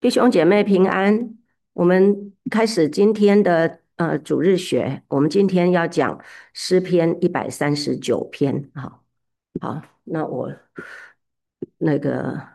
弟兄姐妹平安，我们开始今天的主日学。我们今天要讲诗篇139篇。好，好，那那个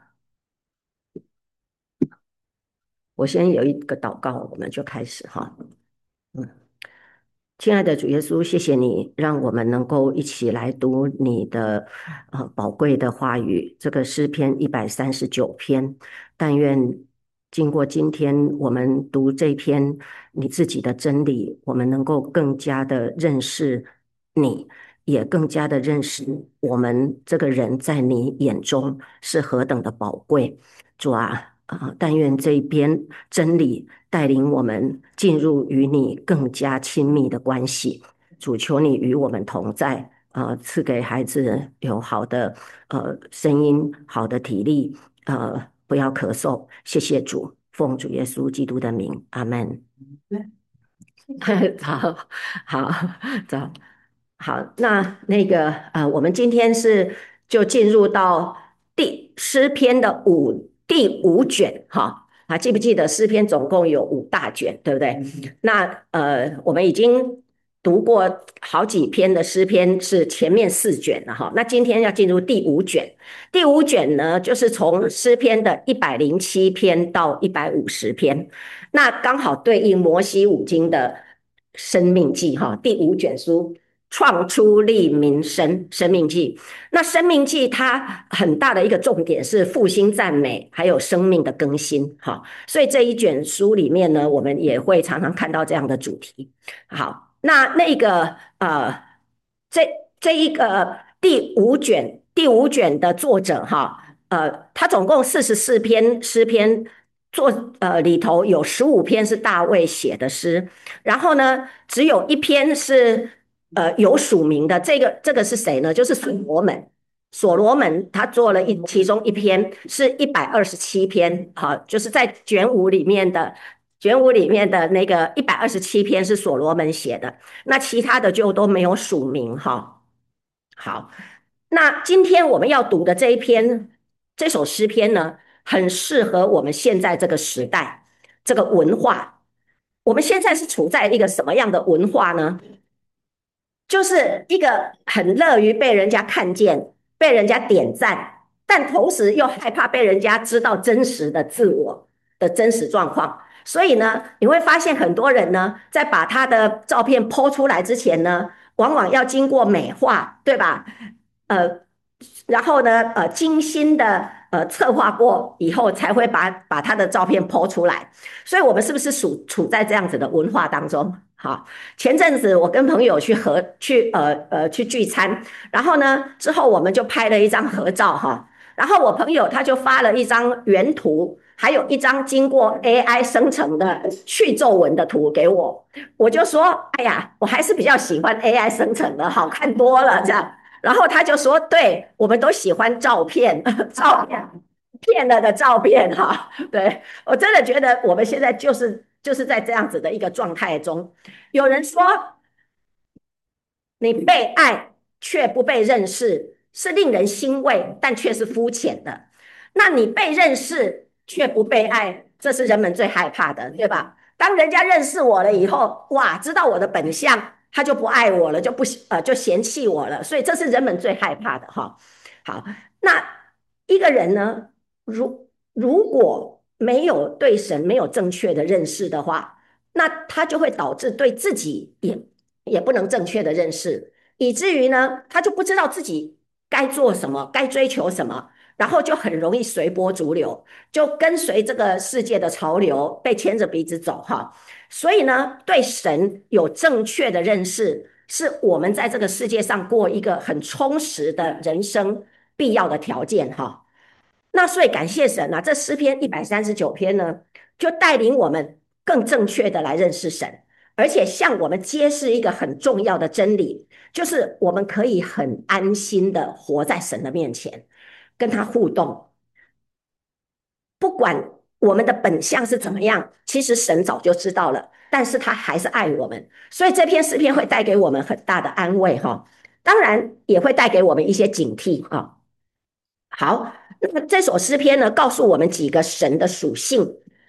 我先有一个祷告，我们就开始哈。嗯。亲爱的主耶稣，谢谢你让我们能够一起来读你的宝贵的话语，这个诗篇139篇。但愿经过今天我们读这篇你自己的真理，我们能够更加的认识你，也更加的认识我们这个人在你眼中是何等的宝贵。主啊，但愿这一篇真理带领我们进入与你更加亲密的关系。主，求你与我们同在，赐给孩子有好的声音、好的体力，不要咳嗽。谢谢主，奉主耶稣基督的名，阿门。好，好，走，好，我们今天就进入到诗篇的第五卷哈。记不记得诗篇总共有5大卷，对不对？我们已经读过好几篇的诗篇，是前面4卷了哈。那今天要进入第五卷，第五卷呢，就是从诗篇的107篇到150篇。那刚好对应摩西五经的生命记哈，第五卷书创出利民生命记。那生命记它很大的一个重点是复兴赞美，还有生命的更新哈。所以这一卷书里面呢，我们也会常常看到这样的主题。好，这一个第五卷的作者哈，他总共44篇诗篇，里头有15篇是大卫写的诗，然后呢，只有一篇是有署名的。这个是谁呢？就是所罗门。所罗门他做了其中一篇是127篇，好，就是在卷五里面的那个127篇是所罗门写的，那其他的就都没有署名哈。好，那今天我们要读的这首诗篇呢，很适合我们现在这个时代，这个文化。我们现在是处在一个什么样的文化呢？就是一个很乐于被人家看见、被人家点赞，但同时又害怕被人家知道真实的自我的真实状况。所以呢，你会发现很多人呢，在把他的照片 po 出来之前呢，往往要经过美化，对吧？呃，然后呢，精心的策划过以后，才会把他的照片 po 出来。所以，我们是不是处在这样子的文化当中？好，前阵子我跟朋友去聚餐，然后呢，之后我们就拍了一张合照哈。然后我朋友他就发了一张原图，还有一张经过 AI 生成的去皱纹的图给我。我就说，哎呀，我还是比较喜欢 AI 生成的，好看多了这样。然后他就说，对，我们都喜欢照片，照片骗了的照片哈。对，我真的觉得我们现在就是在这样子的一个状态中。有人说，你被爱却不被认识，是令人欣慰，但却是肤浅的。那你被认识却不被爱，这是人们最害怕的，对吧？当人家认识我了以后，哇，知道我的本相，他就不爱我了，就嫌弃我了。所以这是人们最害怕的哈。好，那一个人呢，如果对神没有正确的认识的话，那他就会导致对自己也不能正确的认识，以至于呢，他就不知道自己该做什么，该追求什么，然后就很容易随波逐流，就跟随这个世界的潮流，被牵着鼻子走哈。所以呢，对神有正确的认识，是我们在这个世界上过一个很充实的人生必要的条件哈。那所以感谢神啊，这诗篇139篇呢，就带领我们更正确的来认识神，而且向我们揭示一个很重要的真理，就是我们可以很安心的活在神的面前，跟他互动，不管我们的本相是怎么样，其实神早就知道了，但是他还是爱我们，所以这篇诗篇会带给我们很大的安慰哈，当然也会带给我们一些警惕啊。好，那这首诗篇呢，告诉我们几个神的属性。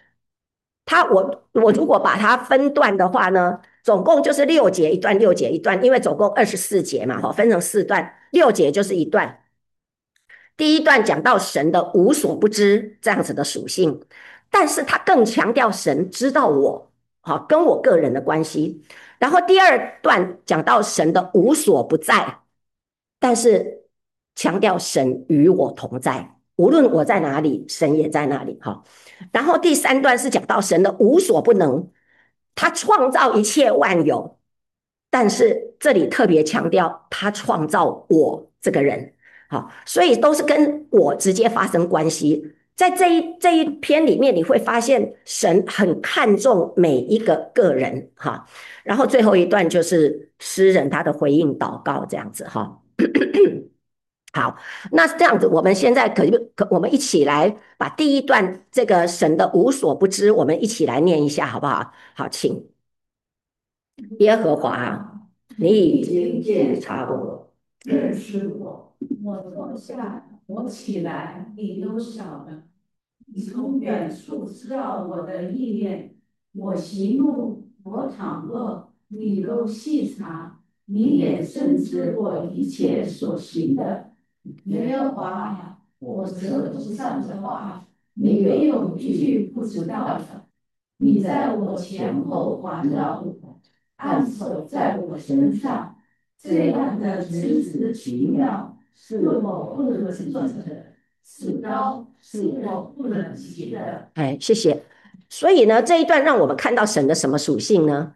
我如果把它分段的话呢，总共就是6节一段，6节一段，因为总共24节嘛，分成4段，6节就是一段。第一段讲到神的无所不知这样子的属性，但是他更强调神知道我，好，跟我个人的关系。然后第二段讲到神的无所不在，但是强调神与我同在，无论我在哪里，神也在那里。哈，然后第三段是讲到神的无所不能，他创造一切万有，但是这里特别强调他创造我这个人。好，所以都是跟我直接发生关系。在这一篇里面，你会发现神很看重每一个个人哈。然后最后一段就是诗人他的回应祷告这样子哈。好，那这样子，我们现在我们一起来把第一段这个神的无所不知，我们一起来念一下好不好？好，请耶和华，你已经鉴察我， 认识我。我坐下，我起来，你都晓得。你从远处知道我的意念，我行路，我躺卧，你都细察。你也深知我一切所行的。耶和华呀，我舌头上的话，你没有一句不知道的。你在我前后环绕我，按手在我身上，这样的知识奇妙，是我不能做的，是高，是我不能及的。 哎，谢谢。所以呢，这一段让我们看到神的什么属性呢？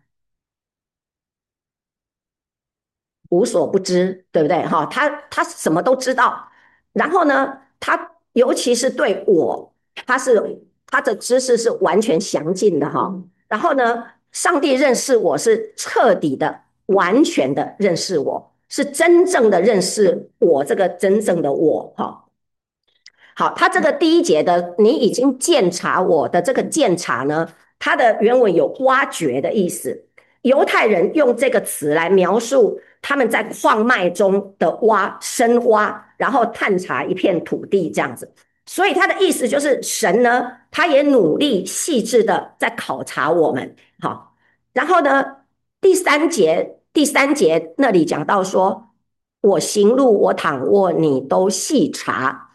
无所不知，对不对？哈，他什么都知道。然后呢，他尤其是对我，他的知识是完全详尽的哈。然后呢，上帝认识我是彻底的、完全的认识我，是真正的认识我这个真正的我哈。好，他这个第一节的你已经鉴察我的这个鉴察呢，它的原文有挖掘的意思。犹太人用这个词来描述他们在矿脉中的深挖，然后探查一片土地这样子。所以他的意思就是神呢，他也努力细致的在考察我们。好，然后呢，第三节那里讲到说，我行路，我躺卧，你都细察。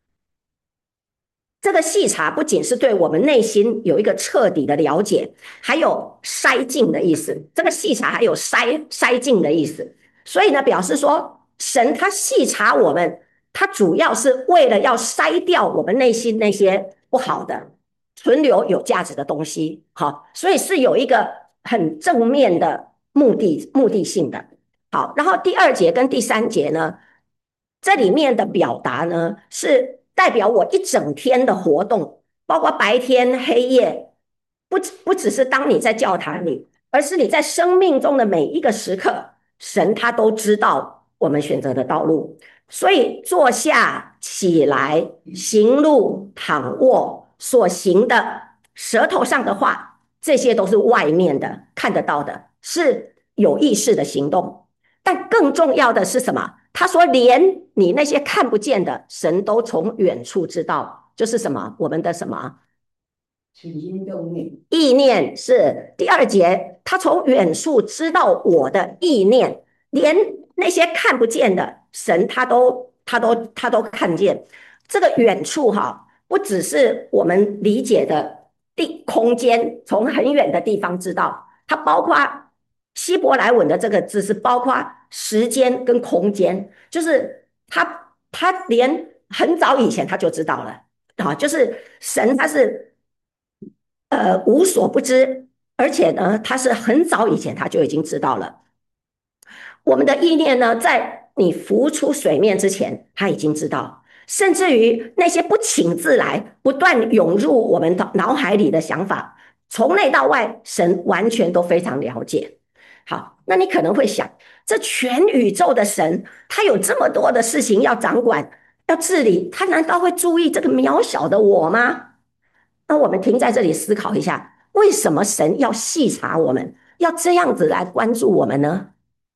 这个细查不仅是对我们内心有一个彻底的了解，还有筛净的意思。这个细查还有筛净的意思，所以呢，表示说神他细查我们，他主要是为了要筛掉我们内心那些不好的，存留有价值的东西。好，所以是有一个很正面的目的性的。好，然后第二节跟第三节呢，这里面的表达呢，是代表我一整天的活动，包括白天黑夜，不只是当你在教堂里，而是你在生命中的每一个时刻，神他都知道我们选择的道路。所以坐下、起来、行路、躺卧所行的舌头上的话，这些都是外面的看得到的，是有意识的行动。但更重要的是什么？他说，连你那些看不见的，神都从远处知道，就是什么？我们的什么起心动念， 意念是第二节，他从远处知道我的意念，连那些看不见的神，他都看见。这个远处哈，不只是我们理解的空间，从很远的地方知道，它包括希伯来文的这个字是包括时间跟空间，就是他连很早以前他就知道了啊，就是神他是无所不知，而且呢，他是很早以前他就已经知道了。我们的意念呢，在你浮出水面之前，他已经知道，甚至于那些不请自来、不断涌入我们的脑海里的想法，从内到外，神完全都非常了解。好，那你可能会想，这全宇宙的神，他有这么多的事情要掌管、要治理，他难道会注意这个渺小的我吗？那我们停在这里思考一下，为什么神要细查我们，要这样子来关注我们呢？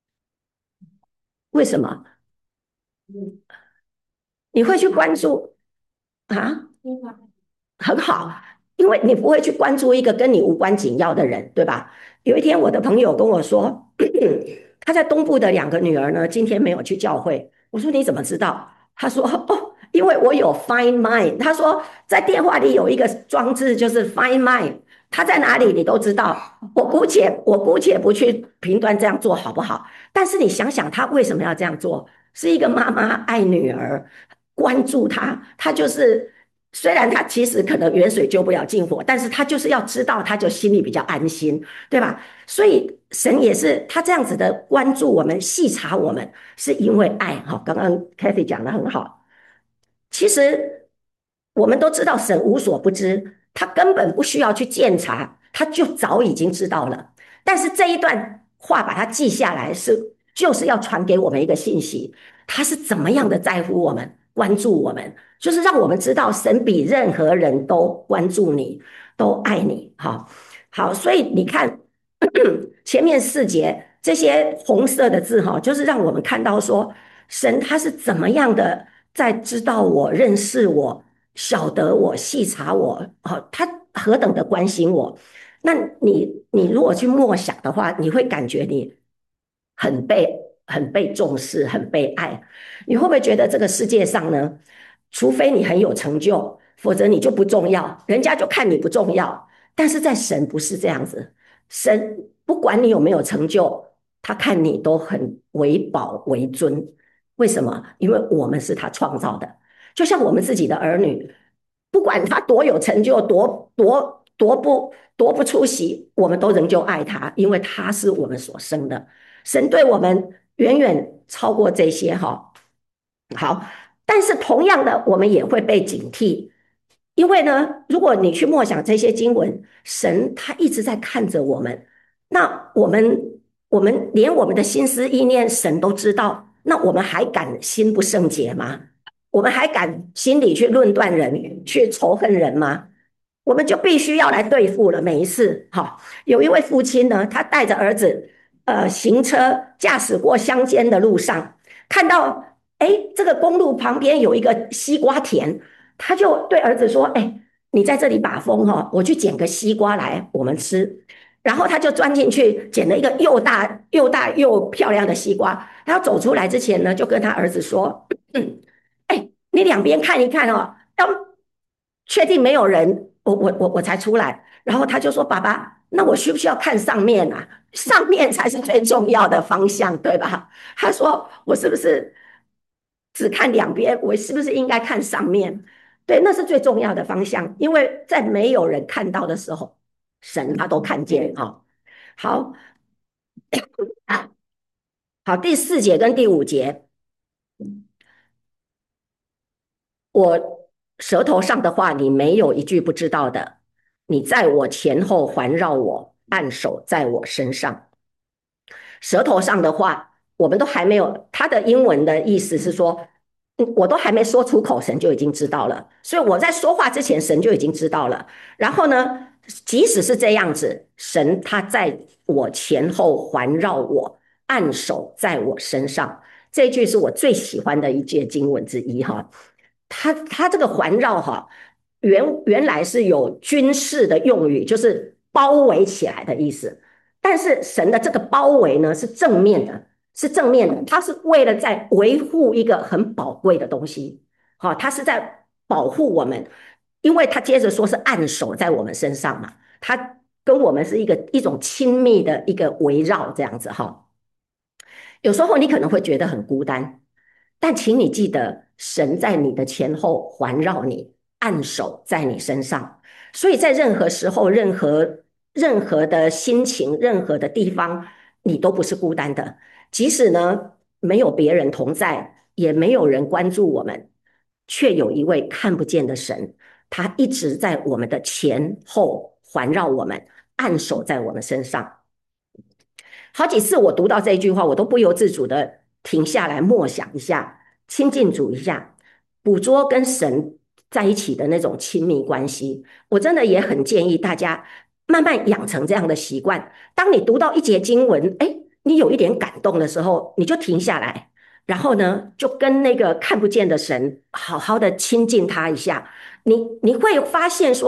为什么你会去关注啊？很好， 因为你不会去关注一个跟你无关紧要的人，对吧？有一天我的朋友跟我说，他在东部的2个女儿呢，今天没有去教会。我说你怎么知道？他说哦，因为我有 Find My。他说在电话里有一个装置，就是 Find My，他在哪里你都知道。我姑且不去评断这样做好不好，但是你想想他为什么要这样做？是一个妈妈爱女儿，关注她，她就是虽然她其实可能远水救不了近火，但是她就是要知道，她就心里比较安心，对吧？所以神也是他这样子的关注我们、细察我们，是因为爱。哈，刚刚 Kathy 讲的很好。其实我们都知道神无所不知，他根本不需要去鉴察，他就早已经知道了。但是这一段话把它记下来就是要传给我们一个信息，他是怎么样的在乎我们、关注我们，就是让我们知道神比任何人都关注你、都爱你。好，所以你看前面4节这些红色的字就是让我们看到说神他是怎么样的在知道我、认识我、晓得我、细察我，他何等的关心我。那你如果去默想的话，你会感觉你很被重视，很被爱。你会不会觉得这个世界上呢，除非你很有成就，否则你就不重要，人家就看你不重要。但是在神不是这样子，神不管你有没有成就，他看你都很为宝为尊。为什么？因为我们是他创造的，就像我们自己的儿女，不管他多有成就，多不出息，我们都仍旧爱他，因为他是我们所生的。神对我们远远超过这些哈。好，但是同样的，我们也会被警惕，因为呢，如果你去默想这些经文，神他一直在看着我们，那我们连我们的心思意念，神都知道，那我们还敢心不圣洁吗？我们还敢心里去论断人，去仇恨人吗？我们就必须要来对付了。每一次，有一位父亲呢，他带着儿子，行车驾驶过乡间的路上，看到，这个公路旁边有一个西瓜田，他就对儿子说，你在这里把风我去捡个西瓜来，我们吃。然后他就钻进去捡了一个又大又漂亮的西瓜。他要走出来之前呢，就跟他儿子说：你两边看一看要确定没有人，我才出来。然后他就说：爸爸，那我需不需要看上面啊？上面才是最重要的方向，对吧？他说：我是不是只看两边？我是不是应该看上面？对，那是最重要的方向，因为在没有人看到的时候，神他都看见好，好，第4节跟第5节，我舌头上的话，你没有一句不知道的。你在我前后环绕我，按手在我身上。舌头上的话，我们都还没有。它的英文的意思是说，我都还没说出口，神就已经知道了。所以我在说话之前，神就已经知道了。然后呢，即使是这样子，神他在我前后环绕我，按手在我身上。这句是我最喜欢的一节经文之一哈。它这个环绕原来是有军事的用语，就是包围起来的意思。但是神的这个包围呢，是正面的，是正面的，它是为了在维护一个很宝贵的东西。它是在保护我们，因为他接着说是按手在我们身上嘛，他跟我们是一种亲密的一个围绕这样子哈。有时候你可能会觉得很孤单，但请你记得，神在你的前后环绕你，按手在你身上，所以在任何时候、任何的心情、任何的地方，你都不是孤单的。即使呢没有别人同在，也没有人关注我们，却有一位看不见的神，他一直在我们的前后环绕我们，按手在我们身上。好几次我读到这一句话，我都不由自主的停下来默想一下，亲近主一下，捕捉跟神在一起的那种亲密关系。我真的也很建议大家慢慢养成这样的习惯。当你读到一节经文，你有一点感动的时候，你就停下来，然后呢，就跟那个看不见的神好好的亲近他一下。你会发现说，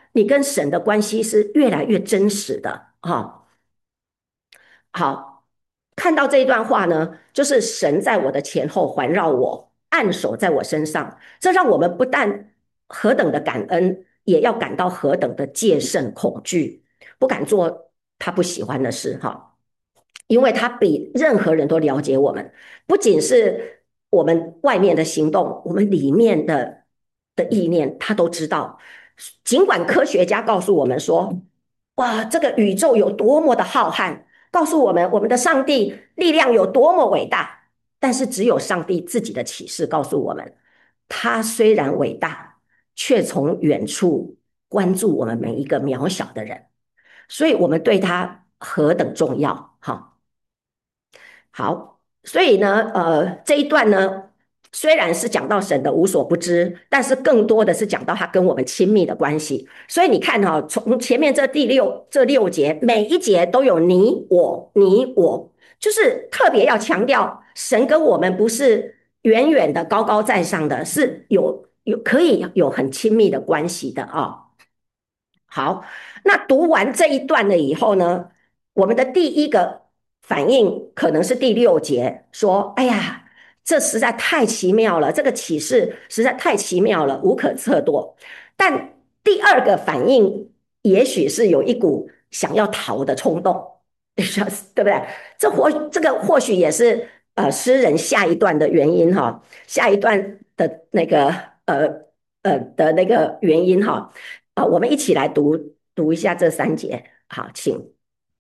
你跟神的关系是越来越真实的哈。好，看到这一段话呢，就是神在我的前后环绕我，按手在我身上，这让我们不但何等的感恩，也要感到何等的戒慎恐惧，不敢做他不喜欢的事哈。因为他比任何人都了解我们，不仅是我们外面的行动，我们里面的意念，他都知道。尽管科学家告诉我们说，哇，这个宇宙有多么的浩瀚，告诉我们我们的上帝力量有多么伟大，但是只有上帝自己的启示告诉我们，他虽然伟大，却从远处关注我们每一个渺小的人，所以我们对他何等重要，哈。好，所以呢，这一段呢，虽然是讲到神的无所不知，但是更多的是讲到他跟我们亲密的关系。所以你看哈、从前面这六节，每一节都有你我你我，就是特别要强调神跟我们不是远远的高高在上的，是有可以有很亲密的关系的啊、哦。好，那读完这一段了以后呢，我们的第一个反应可能是第六节，说：“哎呀，这实在太奇妙了，这个启示实在太奇妙了，无可测度。”但第二个反应，也许是有一股想要逃的冲动，对不对？这个或许也是诗人下一段的原因哈，下一段的那个的那个原因哈。我们一起来读一下这三节。好，请。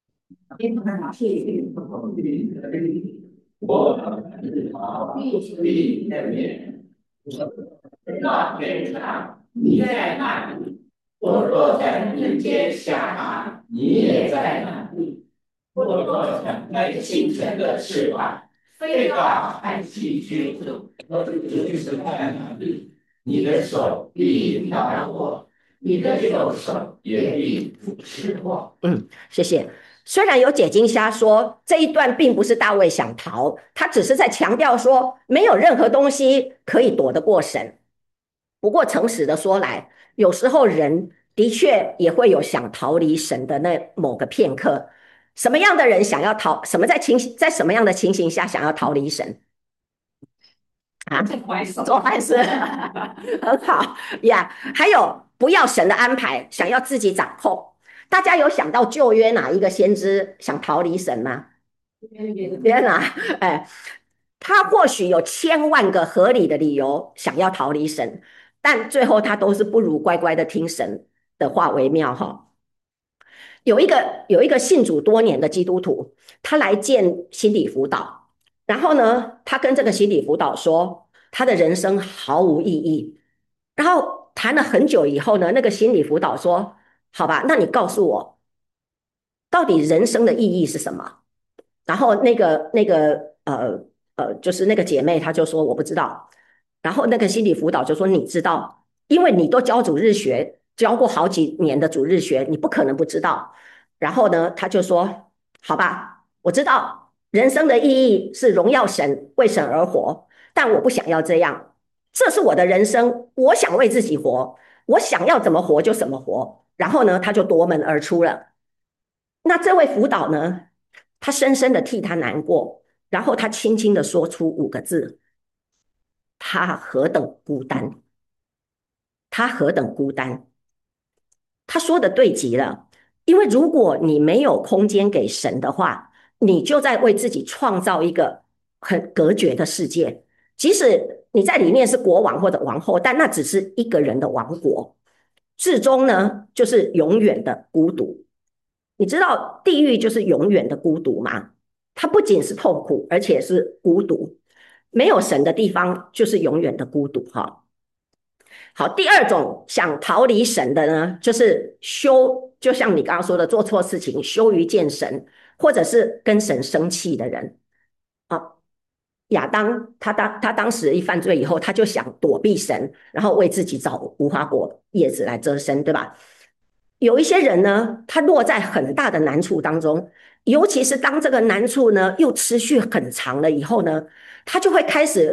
我必的面，那天上你在哪里？我若在人间下海，你也在哪里？我若敞开清晨的翅膀，飞到海极居住，我就是在哪里？你的手必引导我。你的右手也必扶持我。谢谢。虽然有解经家说这一段并不是大卫想逃，他只是在强调说没有任何东西可以躲得过神。不过诚实的说来，有时候人的确也会有想逃离神的那某个片刻。什么样的人想要逃？在什么样的情形下想要逃离神？啊，做坏事，很好呀。还有不要神的安排，想要自己掌控。大家有想到旧约哪一个先知想逃离神吗？天哪，哎，他或许有千万个合理的理由想要逃离神，但最后他都是不如乖乖的听神的话为妙哈。有一个信主多年的基督徒，他来见心理辅导，然后呢，他跟这个心理辅导说，他的人生毫无意义。然后谈了很久以后呢，那个心理辅导说：“好吧，那你告诉我，到底人生的意义是什么？”然后就是那个姐妹，她就说我不知道。然后那个心理辅导就说你知道，因为你都教主日学，教过好几年的主日学，你不可能不知道。然后呢，他就说好吧，我知道人生的意义是荣耀神，为神而活，但我不想要这样，这是我的人生，我想为自己活，我想要怎么活就怎么活。然后呢，他就夺门而出了。那这位辅导呢，他深深的替他难过，然后他轻轻的说出5个字：他何等孤单，他何等孤单。他说的对极了，因为如果你没有空间给神的话，你就在为自己创造一个很隔绝的世界。即使你在里面是国王或者王后，但那只是一个人的王国，至终呢，就是永远的孤独。你知道地狱就是永远的孤独吗？它不仅是痛苦，而且是孤独。没有神的地方就是永远的孤独哈。好，第二种想逃离神的呢，就是就像你刚刚说的，做错事情羞于见神，或者是跟神生气的人啊。亚当他当时一犯罪以后，他就想躲避神，然后为自己找无花果叶子来遮身，对吧？有一些人呢，他落在很大的难处当中，尤其是当这个难处呢又持续很长了以后呢，他就会开始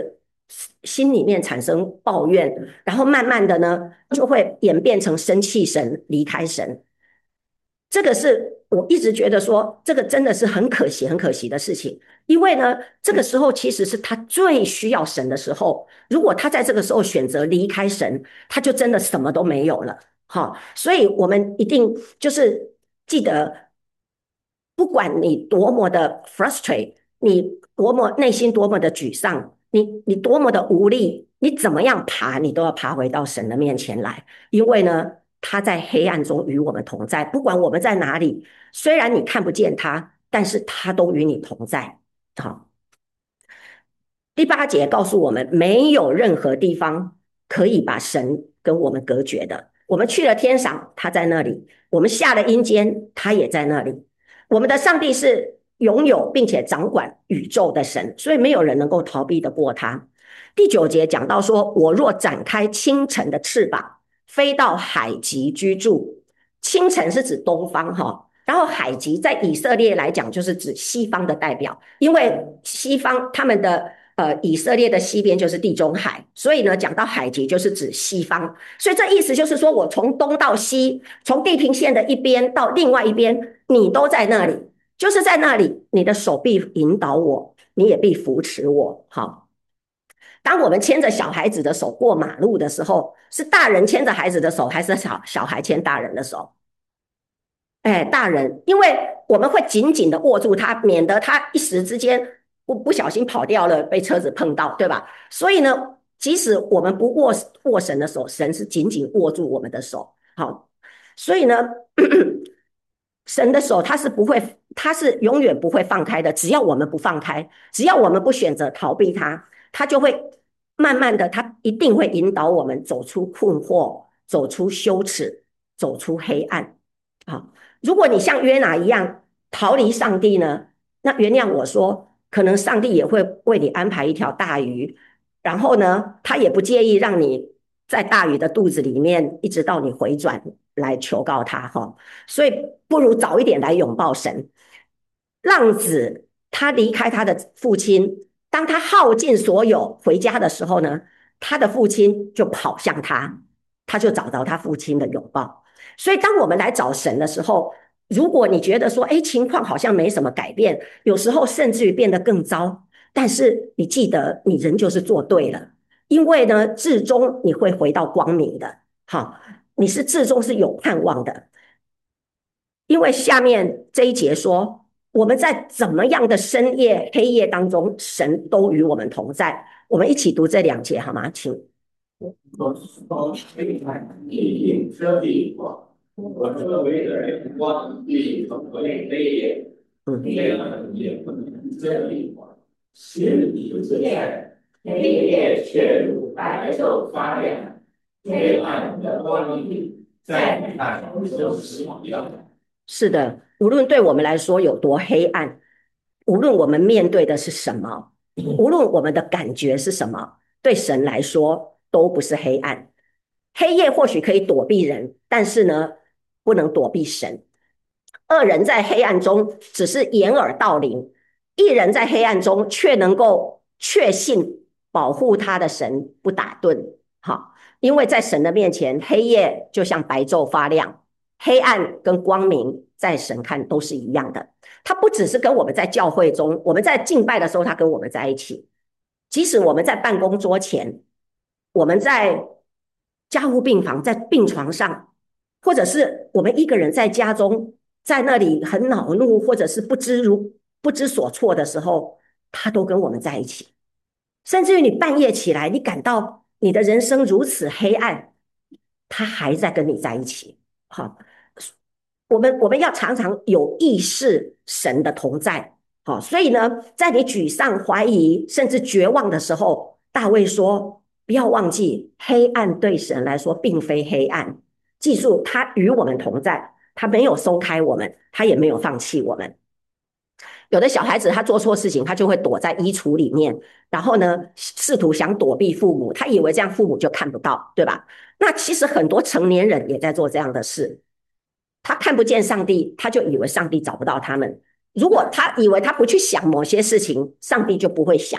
心里面产生抱怨，然后慢慢的呢，就会演变成生气神、离开神。这个是我一直觉得说，这个真的是很可惜、很可惜的事情。因为呢，这个时候其实是他最需要神的时候，如果他在这个时候选择离开神，他就真的什么都没有了。好，所以我们一定就是记得，不管你多么的 frustrate，你多么内心多么的沮丧，你多么的无力，你怎么样爬，你都要爬回到神的面前来。因为呢，他在黑暗中与我们同在，不管我们在哪里，虽然你看不见他，但是他都与你同在。好，第八节告诉我们，没有任何地方可以把神跟我们隔绝的。我们去了天上，他在那里；我们下了阴间，他也在那里。我们的上帝是拥有并且掌管宇宙的神，所以没有人能够逃避得过他。第九节讲到说，我若展开清晨的翅膀，飞到海极居住。清晨是指东方哈，然后海极在以色列来讲就是指西方的代表，因为西方他们的以色列的西边就是地中海，所以呢讲到海极就是指西方，所以这意思就是说我从东到西，从地平线的一边到另外一边，你都在那里，就是在那里，你的手必引导我，你也必扶持我。好，当我们牵着小孩子的手过马路的时候，是大人牵着孩子的手，还是小孩牵大人的手？哎，大人，因为我们会紧紧的握住他，免得他一时之间不小心跑掉了，被车子碰到，对吧？所以呢，即使我们不握神的手，神是紧紧握住我们的手。好，所以呢，神的手他是不会，他是永远不会放开的。只要我们不放开，只要我们不选择逃避他，他就会慢慢的，他一定会引导我们走出困惑，走出羞耻，走出黑暗。好。如果你像约拿一样逃离上帝呢，那原谅我说，可能上帝也会为你安排一条大鱼，然后呢，他也不介意让你在大鱼的肚子里面，一直到你回转来求告他哈。所以不如早一点来拥抱神。浪子他离开他的父亲，当他耗尽所有回家的时候呢，他的父亲就跑向他，他就找到他父亲的拥抱。所以，当我们来找神的时候，如果你觉得说，哎，情况好像没什么改变，有时候甚至于变得更糟，但是你记得，你人就是做对了，因为呢，至终你会回到光明的。好，你是至终是有盼望的，因为下面这一节说，我们在怎么样的深夜黑夜当中，神都与我们同在。我们一起读这两节好吗？请。 我从黑暗一定遮蔽我，我周围的人光必成为黑夜，黑暗也不能遮蔽我。心里之见，黑夜却如白昼发亮，黑暗的光明在你看都是一样的。是的，无论对我们来说有多黑暗，无论我们面对的是什么，无论我们的感觉是什么，对神来说都不是黑暗。黑夜或许可以躲避人，但是呢，不能躲避神。恶人在黑暗中只是掩耳盗铃，一人在黑暗中却能够确信保护他的神不打盹。好，因为在神的面前，黑夜就像白昼发亮，黑暗跟光明在神看都是一样的。他不只是跟我们在教会中，我们在敬拜的时候，他跟我们在一起。即使我们在办公桌前，我们在加护病房，在病床上，或者是我们一个人在家中，在那里很恼怒，或者是不知所措的时候，他都跟我们在一起。甚至于你半夜起来，你感到你的人生如此黑暗，他还在跟你在一起。好，我们要常常有意识神的同在。好，所以呢，在你沮丧、怀疑甚至绝望的时候，大卫说：不要忘记，黑暗对神来说并非黑暗。记住，他与我们同在，他没有松开我们，他也没有放弃我们。有的小孩子他做错事情，他就会躲在衣橱里面，然后呢，试图想躲避父母，他以为这样父母就看不到，对吧？那其实很多成年人也在做这样的事，他看不见上帝，他就以为上帝找不到他们。如果他以为他不去想某些事情，上帝就不会想。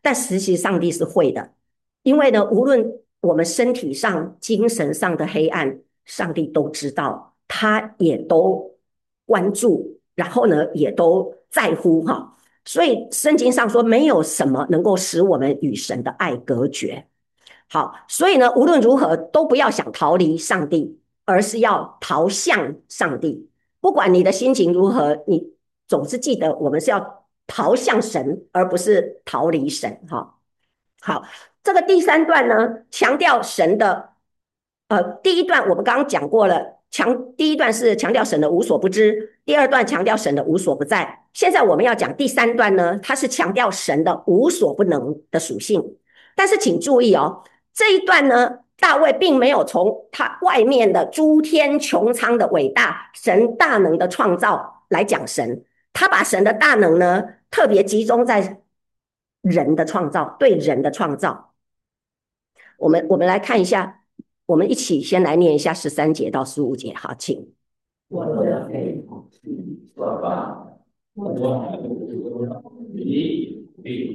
但实际上帝是会的，因为呢，无论我们身体上、精神上的黑暗，上帝都知道，他也都关注，然后呢，也都在乎哈。所以圣经上说，没有什么能够使我们与神的爱隔绝。好，所以呢，无论如何都不要想逃离上帝，而是要逃向上帝。不管你的心情如何，你总是记得我们是要逃向神，而不是逃离神。哈，好，这个第三段呢，强调神的，第一段我们刚刚讲过了，第一段是强调神的无所不知，第二段强调神的无所不在。现在我们要讲第三段呢，它是强调神的无所不能的属性。但是请注意哦，这一段呢，大卫并没有从他外面的诸天穹苍的伟大、神大能的创造来讲神，他把神的大能呢，特别集中在人的创造，对人的创造。我们来看一下，我们一起先来念一下13节到15节，好，请。 我的肺所发，我的你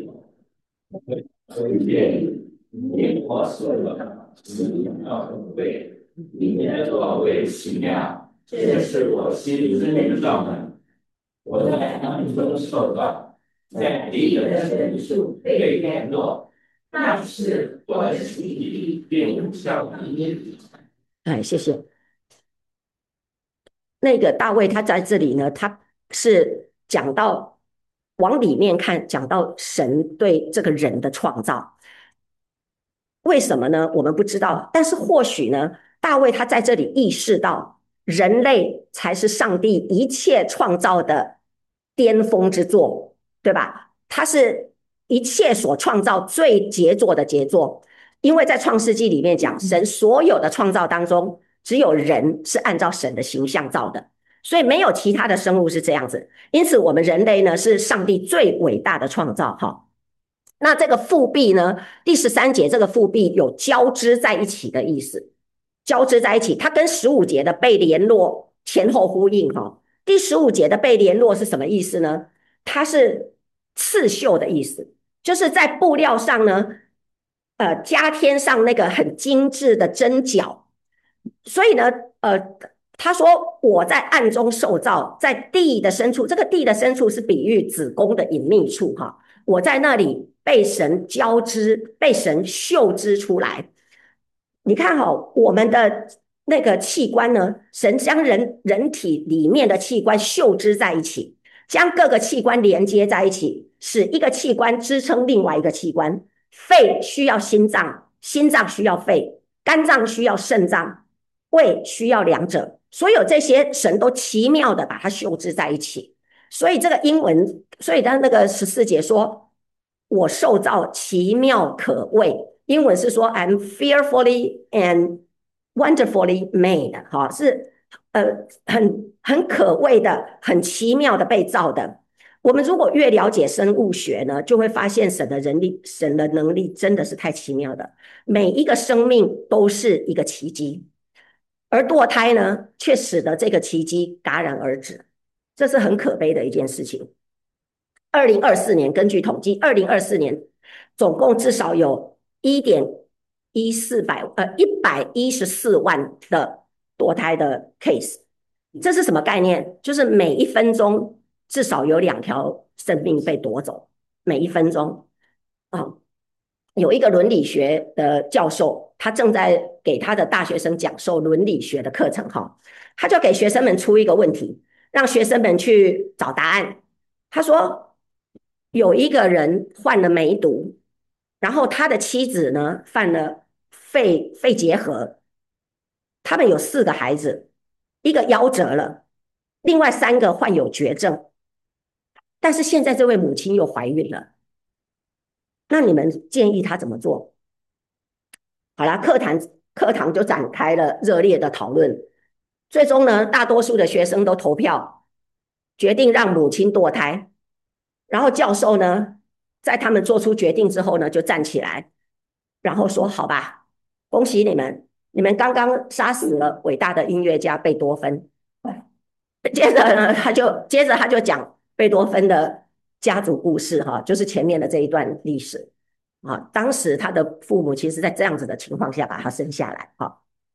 所见，因我所的奇妙的味，你的作为奇妙，这是我心之造门。我在囊中受到，在地的深处被联络，但是我的心里并不像你。 哎，谢谢。那个大卫他在这里呢，他是讲到往里面看，讲到神对这个人的创造。为什么呢？我们不知道，但是或许呢，大卫他在这里意识到，人类才是上帝一切创造的巅峰之作，对吧？他是一切所创造最杰作的杰作，因为在创世纪里面讲，神所有的创造当中，只有人是按照神的形象造的，所以没有其他的生物是这样子。因此，我们人类呢是上帝最伟大的创造，哈。那这个复辟呢？第13节这个复辟有交织在一起的意思，交织在一起，它跟15节的被联络前后呼应哈。第15节的被联络是什么意思呢？它是刺绣的意思，就是在布料上呢，加添上那个很精致的针脚，所以呢，他说我在暗中受造，在地的深处，这个地的深处是比喻子宫的隐秘处哈。我在那里被神交织，被神绣织出来。你看哈，我们的那个器官呢，神将人体里面的器官绣织在一起，将各个器官连接在一起，使一个器官支撑另外一个器官。肺需要心脏，心脏需要肺，肝脏需要肾脏，胃需要两者。所有这些神都奇妙的把它绣织在一起。所以这个英文，所以他那个14节说，我受造奇妙可畏。英文是说 I'm fearfully and wonderfully made， 哈，是很可畏的，很奇妙的被造的。我们如果越了解生物学呢，就会发现神的能力真的是太奇妙的，每一个生命都是一个奇迹，而堕胎呢，却使得这个奇迹戛然而止，这是很可悲的一件事情。2024年根据统计，2024年总共至少有114万的堕胎的 case， 这是什么概念？就是每1分钟至少有2条生命被夺走，每1分钟啊。有一个伦理学的教授，他正在给他的大学生讲授伦理学的课程哈，他就给学生们出一个问题，让学生们去找答案。他说，有一个人患了梅毒，然后他的妻子呢犯了肺结核，他们有4个孩子，一个夭折了，另外3个患有绝症，但是现在这位母亲又怀孕了，那你们建议他怎么做？好啦，课堂就展开了热烈的讨论，最终呢，大多数的学生都投票决定让母亲堕胎，然后教授呢，在他们做出决定之后呢，就站起来，然后说：“好吧，恭喜你们，你们刚刚杀死了伟大的音乐家贝多芬。”接着呢，他就讲贝多芬的家族故事哈，就是前面的这一段历史。 啊，当时他的父母其实在这样子的情况下把他生下来。啊，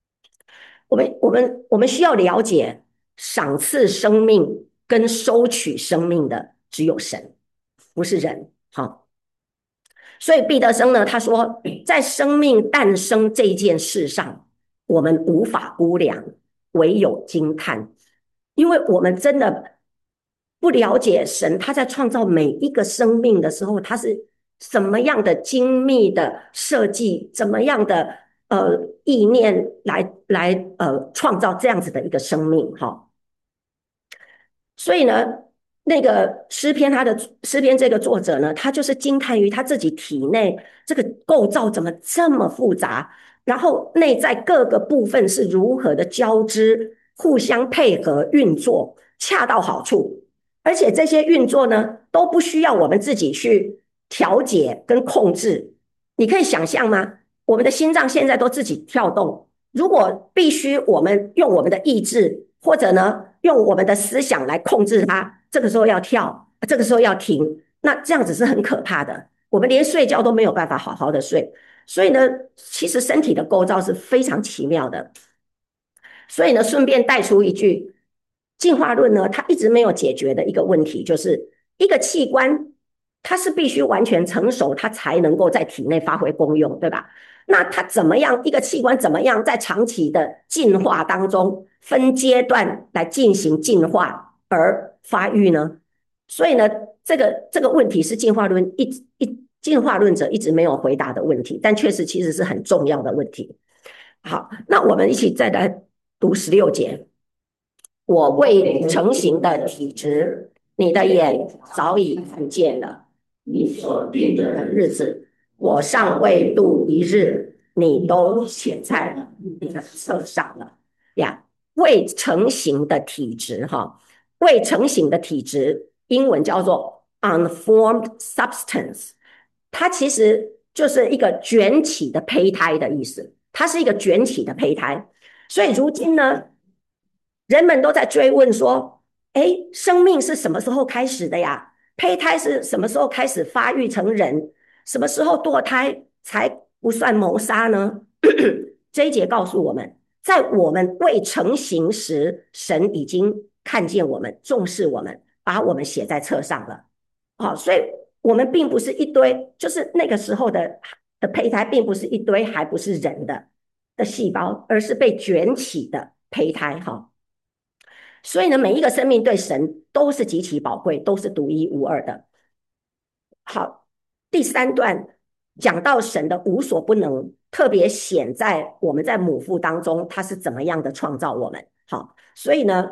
我们需要了解，赏赐生命跟收取生命的只有神，不是人。好，所以毕德生呢，他说，在生命诞生这件事上，我们无法估量，唯有惊叹，因为我们真的不了解神，他在创造每一个生命的时候，他是什么样的精密的设计，怎么样的意念来创造这样子的一个生命。哈，所以呢，那个诗篇，他的诗篇这个作者呢，他就是惊叹于他自己体内这个构造怎么这么复杂，然后内在各个部分是如何的交织、互相配合运作，恰到好处。而且这些运作呢，都不需要我们自己去调节跟控制。你可以想象吗？我们的心脏现在都自己跳动，如果必须我们用我们的意志，或者呢用我们的思想来控制它，这个时候要跳，这个时候要停，那这样子是很可怕的。我们连睡觉都没有办法好好的睡。所以呢，其实身体的构造是非常奇妙的。所以呢，顺便带出一句，进化论呢，它一直没有解决的一个问题，就是一个器官它是必须完全成熟，它才能够在体内发挥功用，对吧？那它怎么样？一个器官怎么样在长期的进化当中分阶段来进行进化而发育呢？所以呢，这个问题是进化论者一直没有回答的问题，但确实其实是很重要的问题。好，那我们一起再来读16节。我未成形的体质，你的眼早已看见了。你所定的日子，我尚未度一日，你都写在了你的册上了呀。未成形的体质，哈，未成形的体质，英文叫做 unformed substance，它其实就是一个卷起的胚胎的意思，它是一个卷起的胚胎。所以如今呢，人们都在追问说：哎，生命是什么时候开始的呀？胚胎是什么时候开始发育成人？什么时候堕胎才不算谋杀呢？这一节告诉我们，在我们未成形时，神已经看见我们，重视我们，把我们写在册上了。好，所以我们并不是一堆，就是那个时候的胚胎，并不是一堆还不是人的细胞，而是被卷起的胚胎。哈，所以呢，每一个生命对神都是极其宝贵，都是独一无二的。好，第三段讲到神的无所不能，特别显在我们在母腹当中，他是怎么样的创造我们。好，所以呢，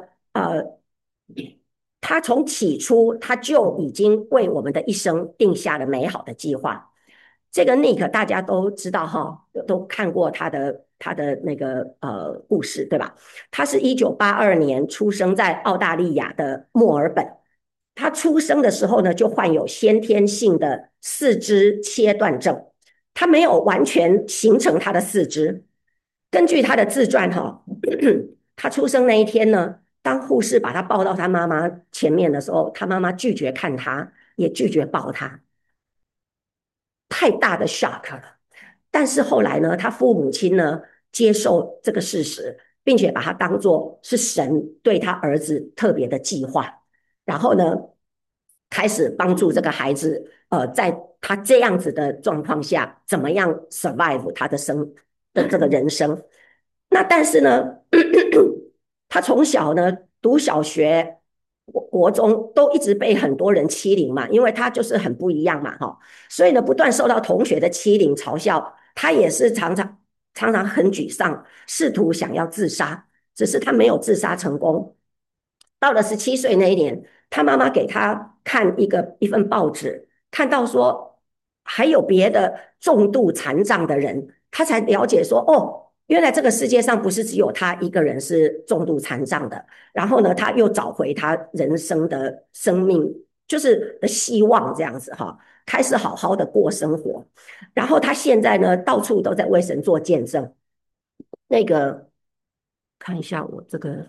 他从起初他就已经为我们的一生定下了美好的计划。这个 Nick 大家都知道哈，都看过他的那个故事，对吧？他是1982年出生在澳大利亚的墨尔本。他出生的时候呢，就患有先天性的四肢切断症，他没有完全形成他的四肢。根据他的自传哈，他出生那一天呢，当护士把他抱到他妈妈前面的时候，他妈妈拒绝看他，也拒绝抱他，太大的 shock 了。但是后来呢，他父母亲呢接受这个事实，并且把他当作是神对他儿子特别的计划，然后呢，开始帮助这个孩子，在他这样子的状况下，怎么样 survive 他的这个人生。那但是呢，他从小呢读小学、国中都一直被很多人欺凌嘛，因为他就是很不一样嘛，哈，所以呢不断受到同学的欺凌嘲笑，他也是常常很沮丧，试图想要自杀，只是他没有自杀成功。到了17岁那一年，他妈妈给他看一份报纸，看到说还有别的重度残障的人，他才了解说，哦，原来这个世界上不是只有他一个人是重度残障的。然后呢，他又找回他人生的生命，就是的希望这样子哈，开始好好的过生活。然后他现在呢，到处都在为神做见证。那个看一下我这个。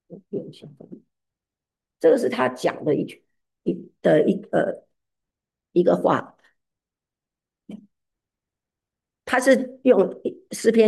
这个是他讲的一句一的一一个话，他是用诗篇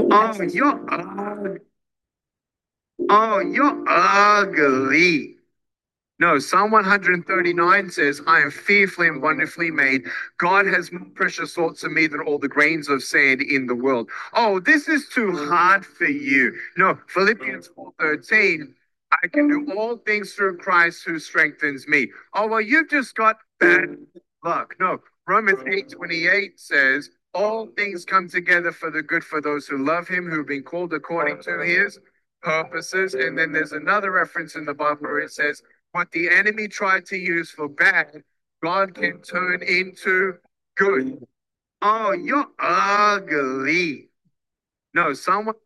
you're ugly. No, Psalm 139 says, I am fearfully and wonderfully made. God has more precious thoughts of me than all the grains of sand in the world. Oh, this is too hard for you. No, Philippians 4:13, I can do all things through Christ who strengthens me. Oh, well, you've just got bad luck. No, Romans 8:28 says, all things come together for the good for those who love him, who've been called according to his purposes. And then there's another reference in the Bible where it says, what the enemy tried to use for bad, God can turn into good. Oh, you're ugly. No, someone.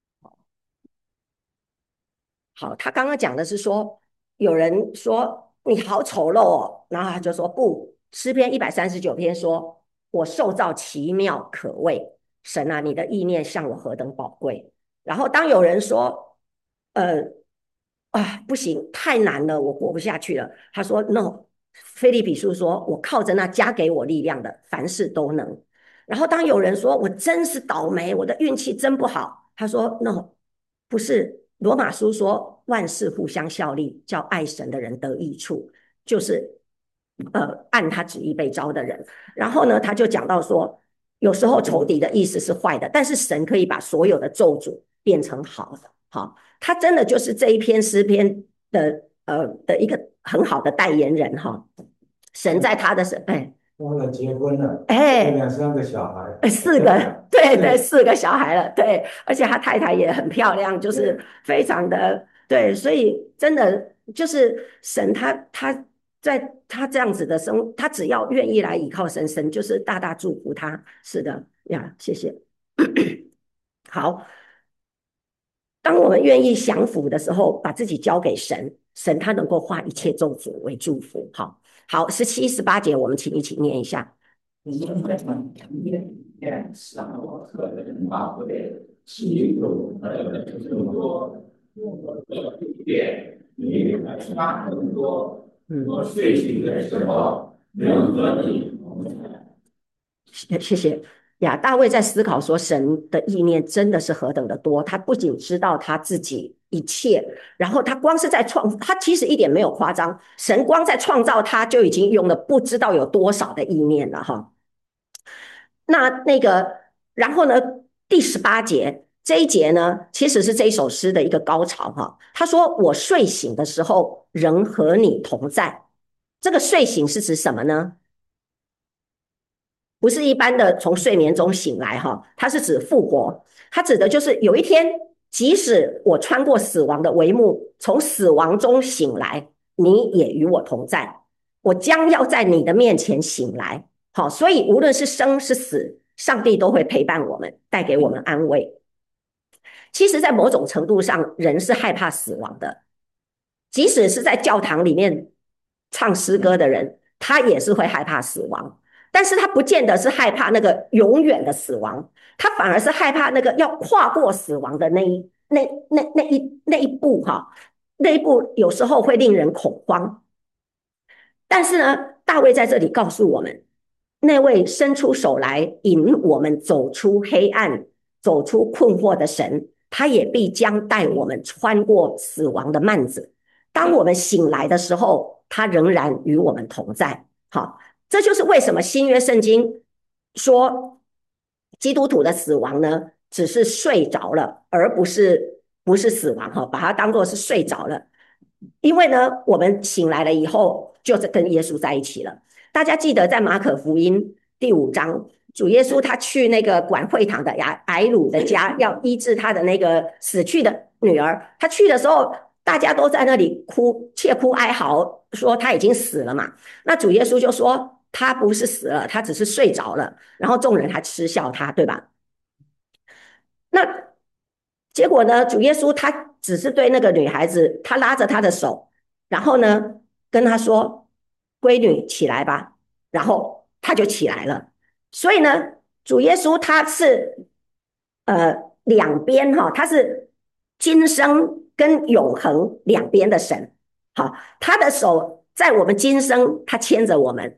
好，他刚刚讲的是说，有人说你好丑陋哦，然后他就说不，诗篇139篇说，我受造奇妙可畏，神啊，你的意念向我何等宝贵。然后当有人说，不行，太难了，我活不下去了。他说 No，腓立比书说，我靠着那加给我力量的，凡事都能。然后当有人说我真是倒霉，我的运气真不好，他说 No，不是。罗马书说万事互相效力，叫爱神的人得益处，就是按他旨意被招的人。然后呢，他就讲到说，有时候仇敌的意思是坏的，但是神可以把所有的咒诅变成好的。好，他真的就是这一篇诗篇的一个很好的代言人哈。神在他的忘了结婚了， 哎， 两三个小孩 ，4个，对对，4个小孩了，对，而且他太太也很漂亮，就是非常的对，所以真的就是神他在他这样子的生，他只要愿意来依靠神，神就是大大祝福他。是的呀，谢谢。好，当我们愿意降服的时候，把自己交给神，神他能够化一切咒诅为祝福。好，好，17、18节，我们请一起念一下。我睡醒的时候能和你同在。谢谢呀，大卫在思考说，神的意念真的是何等的多。他不仅知道他自己一切，然后他光是在他其实一点没有夸张，神光在创造他就已经用了不知道有多少的意念了哈。然后呢，第18节这一节呢，其实是这一首诗的一个高潮哈。他说：“我睡醒的时候，仍和你同在。”这个睡醒是指什么呢？不是一般的从睡眠中醒来哈，它是指复活。它指的就是有一天，即使我穿过死亡的帷幕，从死亡中醒来，你也与我同在。我将要在你的面前醒来。好，所以无论是生是死，上帝都会陪伴我们，带给我们安慰。其实，在某种程度上，人是害怕死亡的。即使是在教堂里面唱诗歌的人，他也是会害怕死亡。但是他不见得是害怕那个永远的死亡，他反而是害怕那个要跨过死亡的那一步哈，那一步有时候会令人恐慌。但是呢，大卫在这里告诉我们，那位伸出手来引我们走出黑暗、走出困惑的神，他也必将带我们穿过死亡的幔子。当我们醒来的时候，他仍然与我们同在。好，这就是为什么新约圣经说基督徒的死亡呢，只是睡着了，而不是死亡哈，把它当作是睡着了。因为呢，我们醒来了以后，就是跟耶稣在一起了。大家记得在马可福音第5章，主耶稣他去那个管会堂的睚鲁的家，要医治他的那个死去的女儿。他去的时候，大家都在那里切哭哀嚎，说他已经死了嘛。那主耶稣就说他不是死了，他只是睡着了。然后众人还嗤笑他，对吧？那结果呢，主耶稣他只是对那个女孩子，他拉着她的手，然后呢跟她说：“闺女，起来吧。”然后她就起来了。所以呢，主耶稣他是两边哈，他是今生跟永恒两边的神。好，他的手在我们今生，他牵着我们；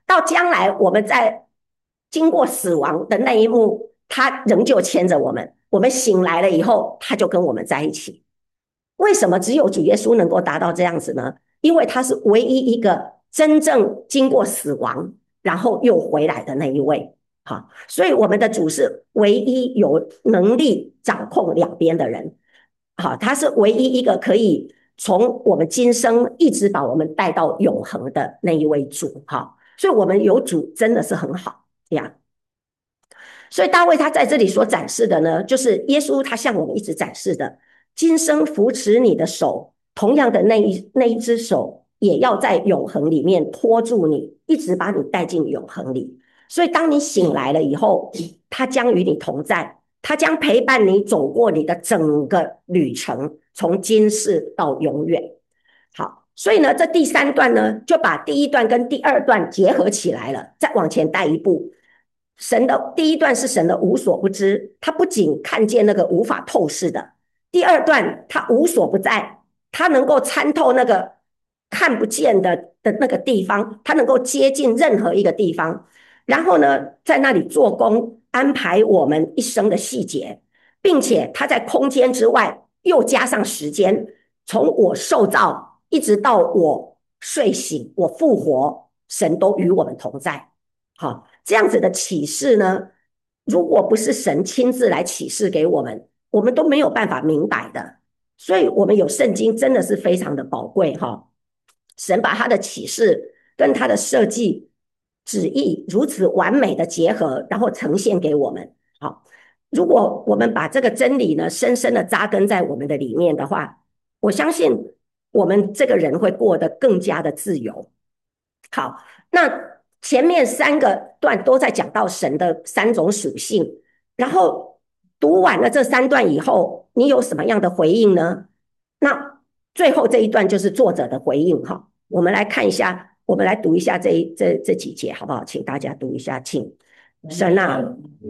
到将来我们在经过死亡的那一幕，他仍旧牵着我们。我们醒来了以后，他就跟我们在一起。为什么只有主耶稣能够达到这样子呢？因为他是唯一一个真正经过死亡，然后又回来的那一位。好，所以我们的主是唯一有能力掌控两边的人。好，他是唯一一个可以从我们今生一直把我们带到永恒的那一位主。好，所以我们有主真的是很好呀。所以大卫他在这里所展示的呢，就是耶稣他向我们一直展示的，今生扶持你的手，同样的那一只手也要在永恒里面托住你，一直把你带进永恒里。所以当你醒来了以后，他将与你同在，他将陪伴你走过你的整个旅程，从今世到永远。好，所以呢，这第三段呢，就把第一段跟第二段结合起来了，再往前带一步。神的第一段是神的无所不知，他不仅看见那个无法透视的；第二段他无所不在，他能够参透那个看不见的那个地方，他能够接近任何一个地方。然后呢，在那里做工，安排我们一生的细节，并且他在空间之外又加上时间，从我受造一直到我睡醒，我复活，神都与我们同在。好，这样子的启示呢，如果不是神亲自来启示给我们，我们都没有办法明白的。所以，我们有圣经真的是非常的宝贵哈。神把他的启示跟他的设计旨意如此完美的结合，然后呈现给我们。好，如果我们把这个真理呢，深深的扎根在我们的里面的话，我相信我们这个人会过得更加的自由。好，那前面三个段都在讲到神的三种属性，然后读完了这三段以后，你有什么样的回应呢？那最后这一段就是作者的回应哈。我们来看一下，我们来读一下这几节好不好？请大家读一下，请神啊，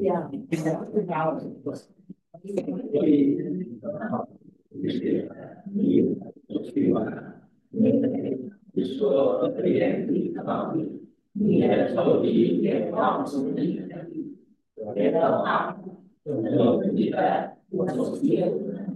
你的手里也放出你的力，别的话，有你的我就接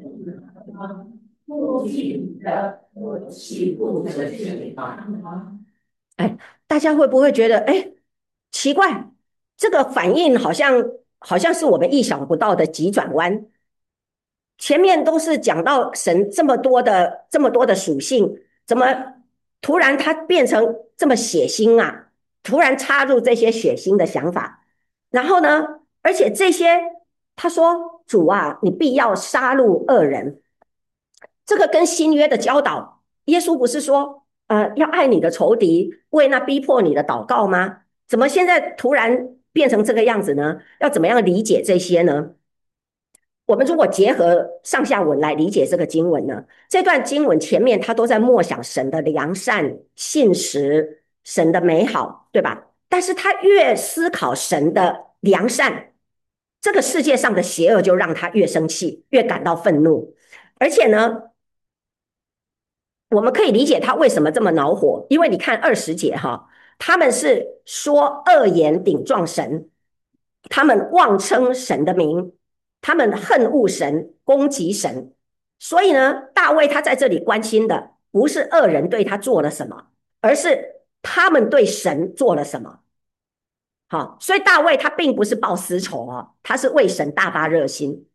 不行的，我岂不是去吗？ 哎，大家会不会觉得哎奇怪？这个反应好像是我们意想不到的急转弯。前面都是讲到神这么多的属性，怎么突然它变成这么血腥啊？突然插入这些血腥的想法，然后呢，而且这些他说主啊，你必要杀戮恶人，这个跟新约的教导，耶稣不是说要爱你的仇敌，为那逼迫你的祷告吗？怎么现在突然变成这个样子呢？要怎么样理解这些呢？我们如果结合上下文来理解这个经文呢，这段经文前面他都在默想神的良善、信实、神的美好，对吧？但是他越思考神的良善，这个世界上的邪恶就让他越生气，越感到愤怒。而且呢，我们可以理解他为什么这么恼火，因为你看20节哈，他们是说恶言顶撞神，他们妄称神的名，他们恨恶神，攻击神。所以呢，大卫他在这里关心的不是恶人对他做了什么，而是他们对神做了什么。好，所以大卫他并不是报私仇哦，他是为神大发热心。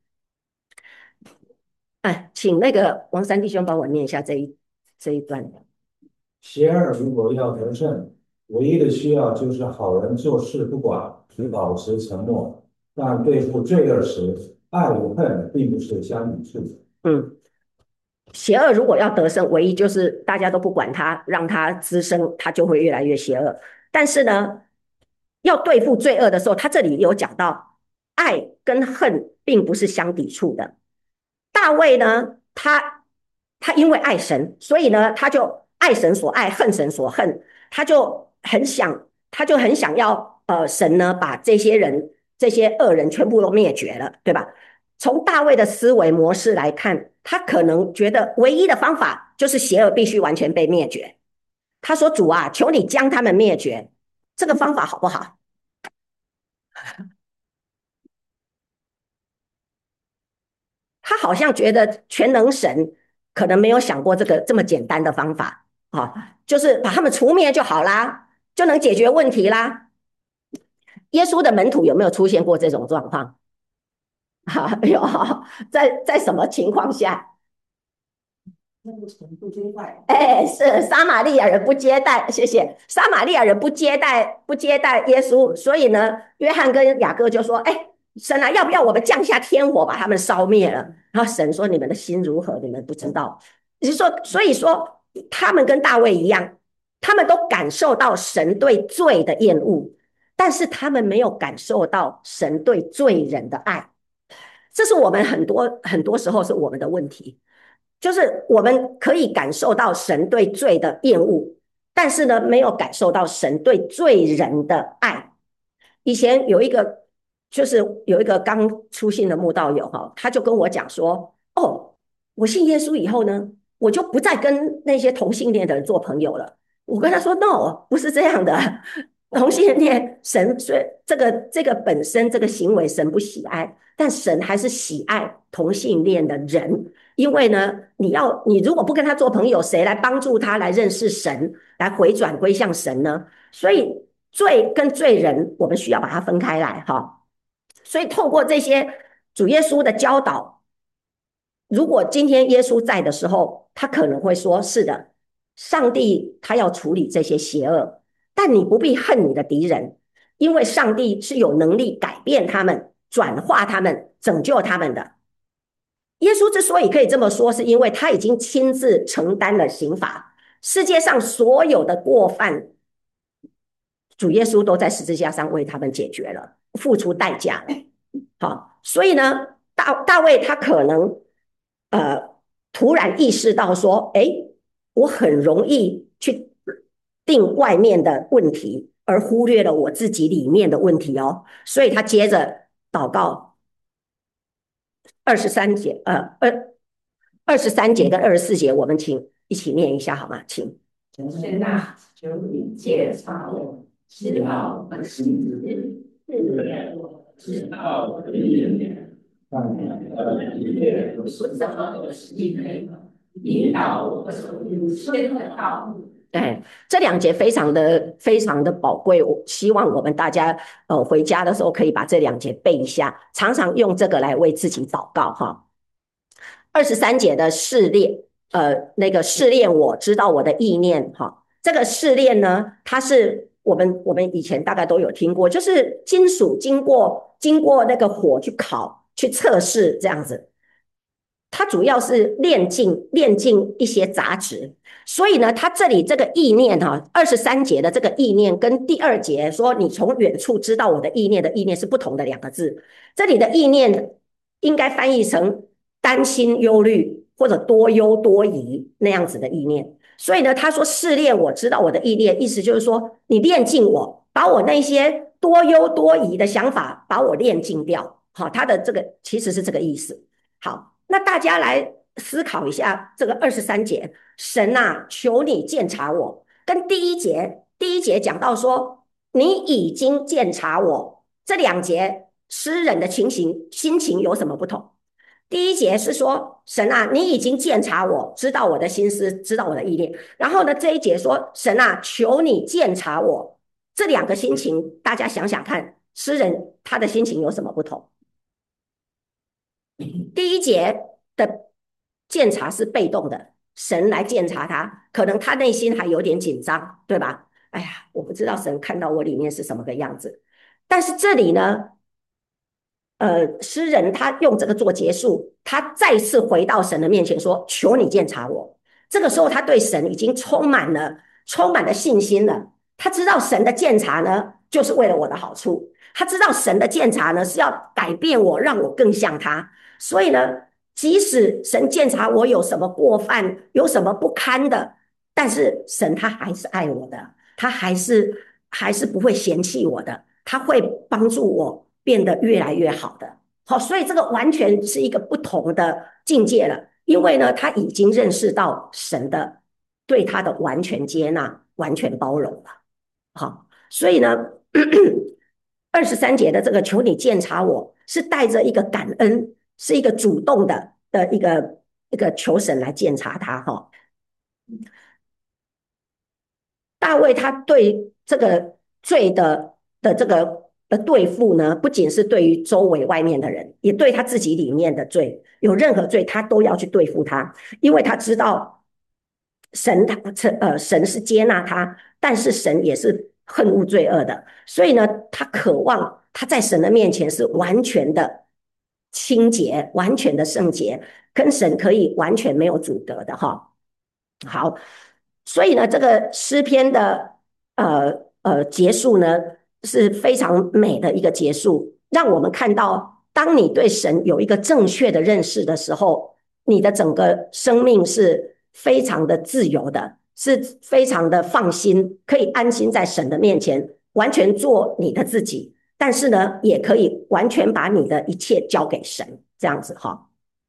哎，请那个王三弟兄帮我念一下这一段。 邪恶如果要得胜，唯一的需要就是好人做事不管，只保持沉默。但对付罪恶时，爱与恨并不是相抵触的。 邪恶如果要得胜，唯一就是大家都不管他，让他滋生，他就会越来越邪恶。但是呢，要对付罪恶的时候，他这里有讲到，爱跟恨并不是相抵触的。大卫呢，他因为爱神，所以呢，他就爱神所爱，恨神所恨，他就很想要神呢把这些人这些恶人全部都灭绝了，对吧？从大卫的思维模式来看，他可能觉得唯一的方法就是邪恶必须完全被灭绝。他说：“主啊，求你将他们灭绝。” 这个方法好不好？他好像觉得全能神可能没有想过这个这么简单的方法啊，就是把他们除灭就好啦，就能解决问题啦。耶稣的门徒有没有出现过这种状况？有，在什么情况下？哎，是撒玛利亚人不接待，谢谢。撒玛利亚人不接待耶稣，所以呢，约翰跟雅各就说：“哎，神啊，要不要我们降下天火把他们烧灭了？”然后神说：“你们的心如何，你们不知道。”也就是说，所以说他们跟大卫一样，他们都感受到神对罪的厌恶，但是他们没有感受到神对罪人的爱。这是我们很多时候是我们的问题。就是我们可以感受到神对罪的厌恶，但是呢，没有感受到神对罪人的爱。以前有一个刚出信的慕道友哈，他就跟我讲说：“哦，我信耶稣以后呢，我就不再跟那些同性恋的人做朋友了。”我跟他说：“No，不是这样的。同性恋神虽这个本身这个行为神不喜爱，但神还是喜爱同性恋的人。”因为呢，你如果不跟他做朋友，谁来帮助他来认识神，来回转归向神呢？所以罪跟罪人，我们需要把它分开来哈。所以透过这些主耶稣的教导，如果今天耶稣在的时候，他可能会说：是的，上帝他要处理这些邪恶，但你不必恨你的敌人，因为上帝是有能力改变他们、转化他们、拯救他们的。耶稣之所以可以这么说，是因为他已经亲自承担了刑罚，世界上所有的过犯，主耶稣都在十字架上为他们解决了，付出代价了。好，所以呢，大卫他可能突然意识到说，哎，我很容易去定外面的问题，而忽略了我自己里面的问题哦。所以他接着祷告23节，23节跟24节，我们请一起念一下好吗？请。 神啊，求你鉴察我，知道我的心思，知道我的意念，不是怎么我是一类的，引导我走入深的道路。 哎，这2节非常的宝贵，我希望我们大家回家的时候可以把这2节背一下，常常用这个来为自己祷告哈。23节的试炼，那个试炼我知道我的意念哈，这个试炼呢，它是我们以前大概都有听过，就是金属经过那个火去烤去测试这样子，它主要是炼净一些杂质。所以呢，他这里这个意念哈，23节的这个意念跟第2节说你从远处知道我的意念的意念是不同的2个字。这里的意念应该翻译成担心、忧虑或者多忧多疑那样子的意念。所以呢，他说试炼我知道我的意念，意思就是说你炼净我，把我那些多忧多疑的想法把我炼净掉。好，他的这个其实是这个意思。好，那大家来思考一下这个23节，神啊，求你鉴察我，跟第一节讲到说你已经鉴察我，这2节诗人的心情有什么不同？第一节是说神啊，你已经鉴察我，知道我的心思，知道我的意念。然后呢，这一节说神啊，求你鉴察我，这2个心情，大家想想看，诗人他的心情有什么不同？第一节的鉴察是被动的，神来鉴察他，可能他内心还有点紧张，对吧？哎呀，我不知道神看到我里面是什么个样子。但是这里呢，诗人他用这个做结束，他再次回到神的面前说：“求你鉴察我。”这个时候，他对神已经充满了信心了。他知道神的鉴察呢，就是为了我的好处。他知道神的鉴察呢，是要改变我，让我更像他。所以呢，即使神鉴察我有什么过犯，有什么不堪的，但是神他还是爱我的，他还是不会嫌弃我的，他会帮助我变得越来越好的。好，所以这个完全是一个不同的境界了，因为呢，他已经认识到神的对他的完全接纳、完全包容了。好， 所以呢23节的这个求你鉴察我，是带着一个感恩，是一个主动的一个求神来鉴察他哈。大卫他对这个罪的这个的对付呢，不仅是对于周围外面的人，也对他自己里面的罪，有任何罪他都要去对付他，因为他知道神是接纳他，但是神也是恨恶罪恶的，所以呢，他渴望他在神的面前是完全的清洁，完全的圣洁，跟神可以完全没有阻隔的哈。好，所以呢，这个诗篇的结束呢是非常美的一个结束，让我们看到，当你对神有一个正确的认识的时候，你的整个生命是非常的自由的，是非常的放心，可以安心在神的面前，完全做你的自己。但是呢，也可以完全把你的一切交给神，这样子哈。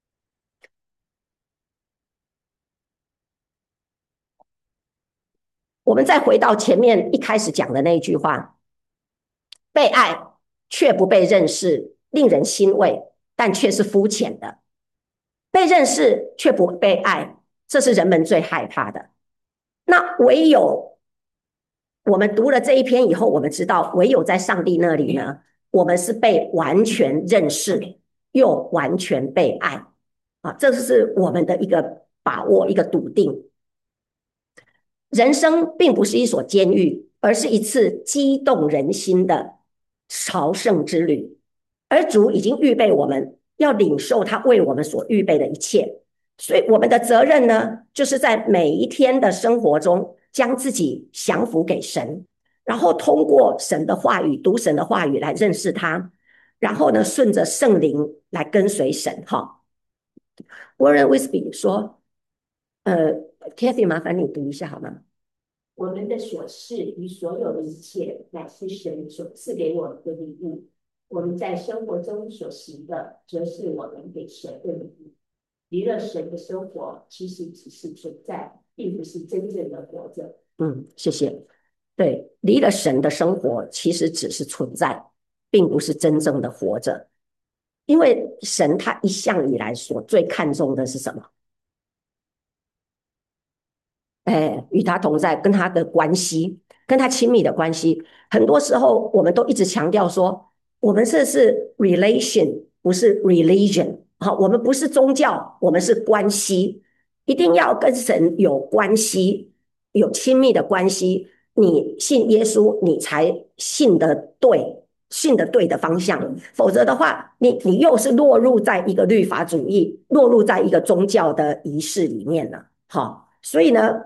我们再回到前面一开始讲的那一句话：被爱却不被认识，令人欣慰，但却是肤浅的；被认识却不被爱，这是人们最害怕的。那唯有我们读了这一篇以后，我们知道，唯有在上帝那里呢，我们是被完全认识，又完全被爱啊，这是我们的一个把握，一个笃定。人生并不是一所监狱，而是一次激动人心的朝圣之旅。而主已经预备我们要领受他为我们所预备的一切，所以我们的责任呢，就是在每一天的生活中，将自己降服给神，然后通过神的话语，读神的话语来认识他，然后呢，顺着圣灵来跟随神。哈，Warren Wiersbe 说，Kathy 麻烦你读一下好吗？ 我们的所事与所有的一切，乃是神所赐给我们的礼物。我们在生活中所行的，则是我们给神的礼物。离了神的生活，其实只是存在，并不是真正的活着。 谢谢。对，离了神的生活，其实只是存在，并不是真正的活着。因为神他一向以来所最看重的是什么？与他同在，跟他的关系，跟他亲密的关系。很多时候，我们都一直强调说，我们这是 relation， 不是 religion。好，我们不是宗教，我们是关系，一定要跟神有关系，有亲密的关系。你信耶稣，你才信得对，信得对的方向。否则的话，你又是落入在一个律法主义，落入在一个宗教的仪式里面了。好，所以呢，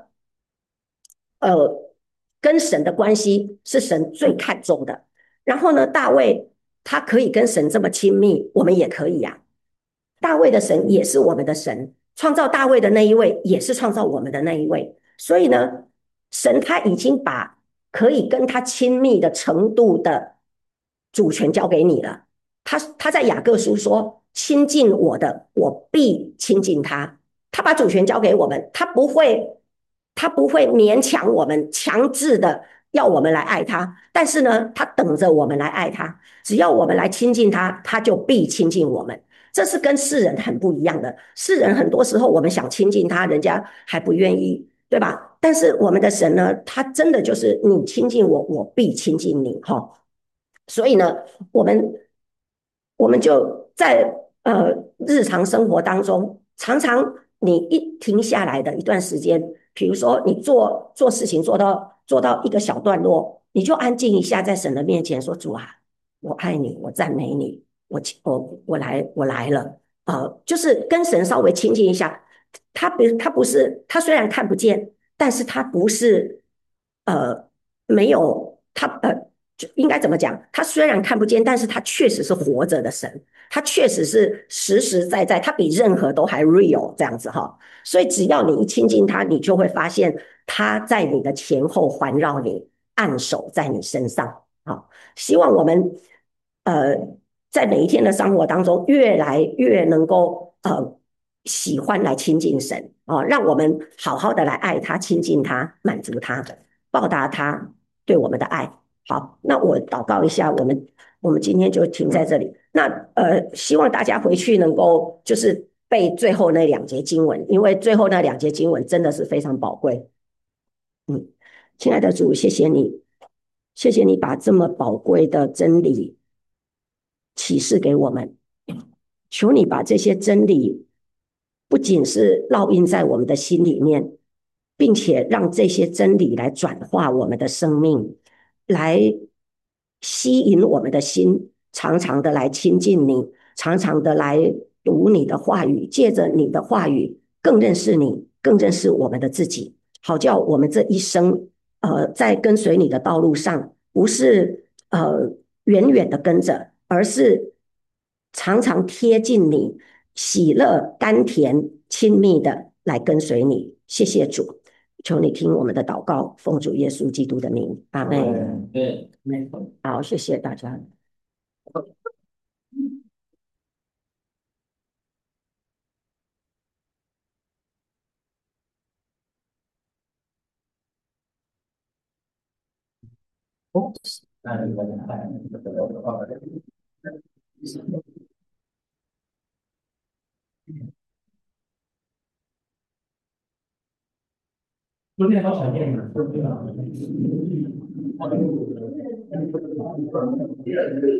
跟神的关系是神最看重的。然后呢，大卫他可以跟神这么亲密，我们也可以呀。大卫的神也是我们的神，创造大卫的那一位也是创造我们的那一位。所以呢，神他已经把可以跟他亲密的程度的主权交给你了。他在雅各书说：“亲近我的，我必亲近他。”他把主权交给我们，他不会勉强我们，强制的要我们来爱他。但是呢，他等着我们来爱他。只要我们来亲近他，他就必亲近我们。这是跟世人很不一样的。世人很多时候我们想亲近他，人家还不愿意，对吧？但是我们的神呢，他真的就是你亲近我，我必亲近你哈。所以呢，我们就在日常生活当中，常常你一停下来的一段时间，比如说你做事情做到一个小段落，你就安静一下，在神的面前说：“主啊，我爱你，我赞美你，我来了。”就是跟神稍微亲近一下。他不是，他虽然看不见，但是他不是没有他就应该怎么讲？他虽然看不见，但是他确实是活着的神，他确实是实实在在，他比任何都还 real 这样子哈。所以只要你一亲近他，你就会发现他在你的前后环绕你，按手在你身上。好，希望我们呃在每一天的生活当中，越来越能够喜欢来亲近神让我们好好的来爱他、亲近他、满足他、报答他对我们的爱。 好，那我祷告一下，我们今天就停在这里。那希望大家回去能够就是背最后那2节经文，因为最后那2节经文真的是非常宝贵。亲爱的主，谢谢你，谢谢你把这么宝贵的真理启示给我们。求你把这些真理不仅是烙印在我们的心里面，并且让这些真理来转化我们的生命，来吸引我们的心，常常的来亲近你，常常的来读你的话语，借着你的话语更认识你，更认识我们的自己，好叫我们这一生在跟随你的道路上，不是远远的跟着，而是常常贴近你，喜乐、甘甜、亲密的来跟随你。谢谢主，求你听我们的祷告，奉主耶稣基督的名，阿门。 对， 好，谢谢大家。 昨天好闪电呢。